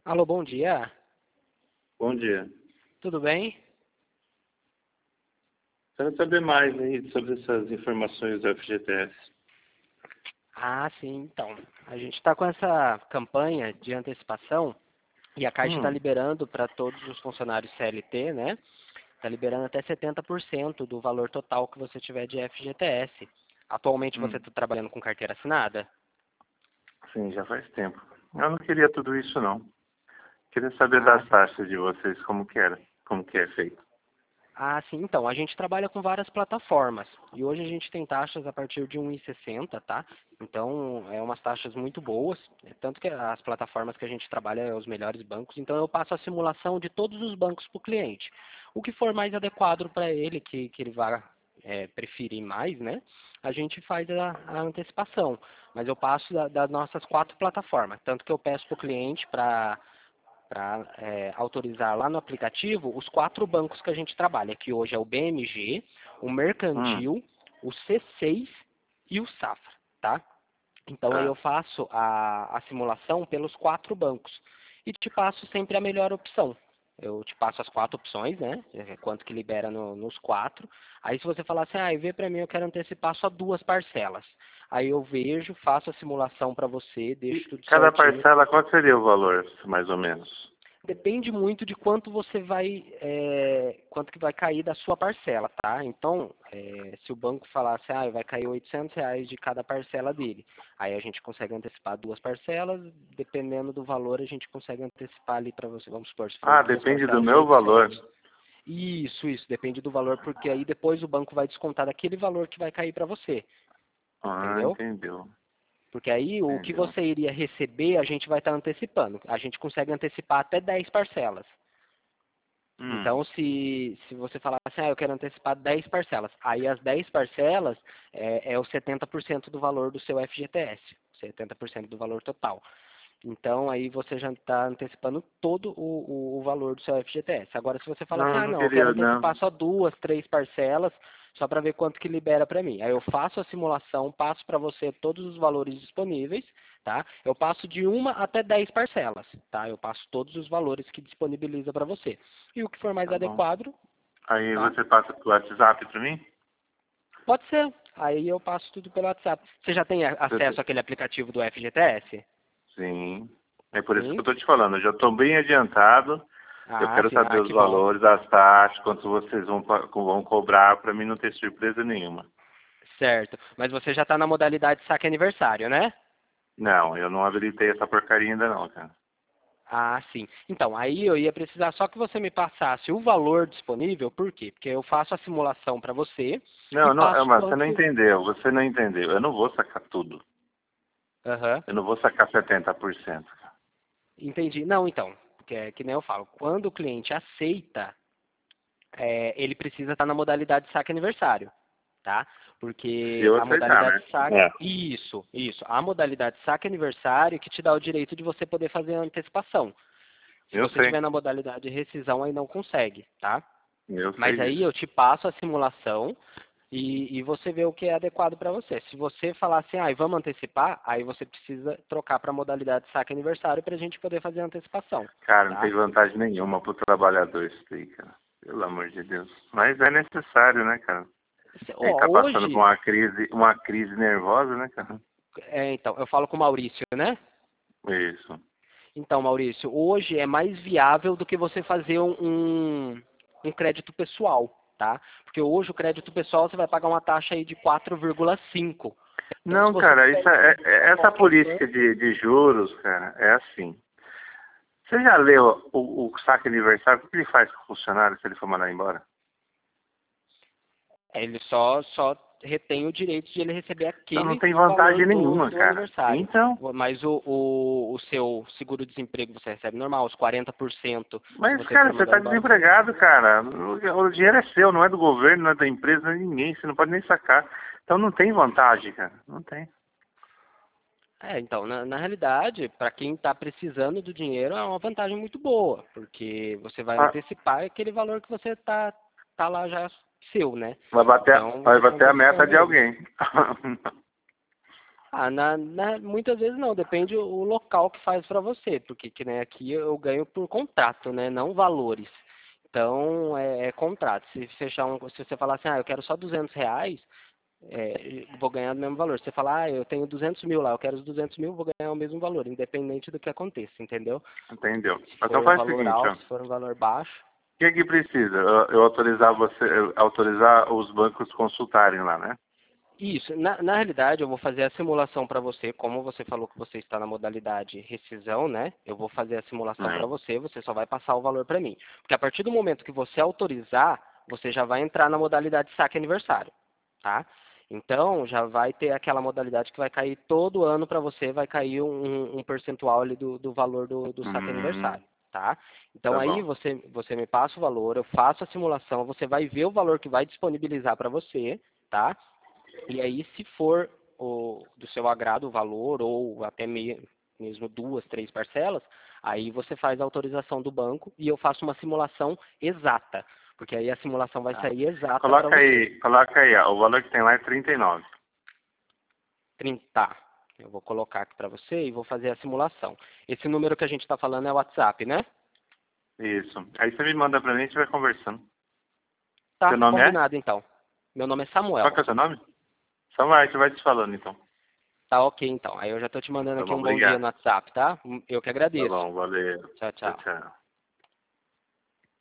Alô, bom dia. Bom dia. Tudo bem? Quero saber mais aí sobre essas informações do FGTS. Ah, sim, então. A gente está com essa campanha de antecipação e a Caixa está Hum, liberando para todos os funcionários CLT, né? Está liberando até 70% do valor total que você tiver de FGTS. Atualmente você hum. está trabalhando com carteira assinada? Sim, já faz tempo. Eu não queria tudo isso, não. Queria saber Ah, das sim. taxas de vocês, como que era, como que é feito. Ah, sim. Então, a gente trabalha com várias plataformas e hoje a gente tem taxas a partir de 1,60, tá? Então, é umas taxas muito boas, tanto que as plataformas que a gente trabalha é os melhores bancos, então eu passo a simulação de todos os bancos para o cliente. O que for mais adequado para ele, que ele vá preferir mais, né? A gente faz a antecipação, mas eu passo das nossas 4 plataformas, tanto que eu peço para o cliente para autorizar lá no aplicativo os 4 bancos que a gente trabalha, que hoje é o BMG, o Hum, Mercantil, o C6 e o Safra, tá? Então aí eu tá. faço a simulação pelos 4 bancos e te passo sempre a melhor opção. Eu te passo as 4 opções, né? Quanto que libera nos 4. Aí se você falar assim, vê para mim, eu quero antecipar só 2 parcelas. Aí eu vejo, faço a simulação para você, E deixo tudo cada certinho. parcela, qual seria o valor, mais ou menos? Depende muito de quanto você vai, quanto que vai cair da sua parcela, tá? Então, se o banco falasse, vai cair R$ 800 de cada parcela dele, aí a gente consegue antecipar 2 parcelas, dependendo do valor a gente consegue antecipar ali para você, vamos supor, se for Ah, 2 depende do parcelas de meu valor. 800. Isso, depende do valor, porque aí depois o banco vai descontar daquele valor que vai cair para você, Ah, entendeu? entendeu. Porque aí o que Entendeu. você iria receber, a gente vai estar antecipando. A gente consegue antecipar até 10 parcelas. Hum, Então, se você falar assim, eu quero antecipar 10 parcelas, aí as 10 parcelas é o 70% do valor do seu FGTS, 70% do valor total. Então, aí você já está antecipando todo o valor do seu FGTS. Agora, se você fala assim, não, não não, eu quero queria, não. antecipar só 2, 3 parcelas, só para ver quanto que libera para mim. Aí eu faço a simulação, passo para você todos os valores disponíveis, tá? Eu passo de 1 até 10 parcelas, tá? Eu passo todos os valores que disponibiliza para você. E o que for mais Tá bom. adequado, Aí tá? você passa pro WhatsApp para mim? Pode ser. Aí eu passo tudo pelo WhatsApp. Você já tem acesso àquele aplicativo do FGTS? Sim. É por isso que eu Sim? estou te falando. Eu já estou bem adiantado. Eu Ah, quero sim. saber Ah, os que bom. valores, as taxas, quanto vocês vão cobrar, para mim não ter surpresa nenhuma. Certo. Mas você já está na modalidade saque aniversário, né? Não, eu não habilitei essa porcaria ainda não, cara. Ah, sim. Então, aí eu ia precisar só que você me passasse o valor disponível, por quê? Porque eu faço a simulação para você e Não, não, passo mas você quanto não que... entendeu, você não entendeu. Eu não vou sacar tudo. Aham. Eu não vou sacar 70%. Entendi. Não, então, que nem eu falo, quando o cliente aceita, ele precisa estar na modalidade saque aniversário, tá? Se Porque eu a aceitar, modalidade né? saque... É. Isso. A modalidade saque aniversário que te dá o direito de você poder fazer a antecipação. Se Eu você sei. tiver na modalidade de rescisão, aí não consegue, tá? Eu sei Mas aí disso. eu te passo a simulação e você vê o que é adequado para você. Se você falar assim, vamos antecipar, aí você precisa trocar para a modalidade saque aniversário para a gente poder fazer a antecipação, Cara, não tem tá? vantagem nenhuma pro trabalhador isso daí, cara. Pelo amor de Deus. Mas é necessário, né, cara? Ele tá passando por Hoje, uma crise nervosa, né, cara? então, eu falo com o Maurício, né? Isso. Então, Maurício, hoje é mais viável do que você fazer um crédito pessoal, tá? Porque hoje o crédito pessoal você vai pagar uma taxa aí de 4,5. Então, se Não, você cara, tiver isso em essa qualquer política banco, de juros, cara, é assim. Você já leu o saque aniversário? O que ele faz com o funcionário se ele for mandar embora? ele só retém o direito de ele receber Então não aquele tem valor vantagem do, nenhuma, do cara. aniversário. Então, Mas o seu seguro-desemprego você recebe normal, os 40% se mas, você cara, for você mandado tá embora. desempregado, cara. O dinheiro é seu, não é do governo, não é da empresa, não é de ninguém. Você não pode nem sacar. Então não tem vantagem, cara. Não tem. Então, na realidade, para quem está precisando do dinheiro, é uma vantagem muito boa, porque você vai Ah, antecipar aquele valor que você tá lá já seu, né? vai Então, vai você está bater a meta antecipando de ele. alguém. Muitas vezes não, depende o local que faz para você, porque que, né, aqui eu ganho por contrato, né, não valores. Então, é contrato. Se você falar assim, eu quero só R$ 200, vou ganhar o mesmo valor. Se você falar, eu tenho 200 mil lá, eu quero os 200 mil, vou ganhar o mesmo valor, independente do que aconteça, entendeu? Entendeu? Se Então for um faz o valor seguinte, ó. alto, se for um valor baixo. O que é que precisa? Eu autorizar autorizar os bancos consultarem lá, né? Isso, na realidade eu vou fazer a simulação para você, como você falou que você está na modalidade rescisão, né? Eu vou fazer a simulação para você, você só vai passar o valor para mim. Porque a partir do momento que você autorizar, você já vai entrar na modalidade saque aniversário, tá? Então já vai ter aquela modalidade que vai cair todo ano para você, vai cair um percentual ali do valor do saque aniversário, tá? Então Tá aí bom. você me passa o valor, eu faço a simulação, você vai ver o valor que vai disponibilizar para você, tá? E aí, se for do seu agrado o valor, ou até mesmo 2, 3 parcelas, aí você faz a autorização do banco e eu faço uma simulação exata, porque aí a simulação vai Tá. sair exata para você. Coloca aí, ó, o valor que tem lá é 39. Tá, eu vou colocar aqui para você e vou fazer a simulação. Esse número que a gente está falando é o WhatsApp, né? Isso. Aí você me manda pra mim e a gente vai conversando. Tá, Seu nome é? combinado então. Meu nome é Qual Samuel. que é o seu nome? Só vai, você vai te falando então. Tá ok então. Aí eu já estou te mandando Tá aqui bom, um bom dia obrigado. no WhatsApp, tá? Eu que Tá agradeço. bom, valeu. Tchau, Tchau, tchau. tchau.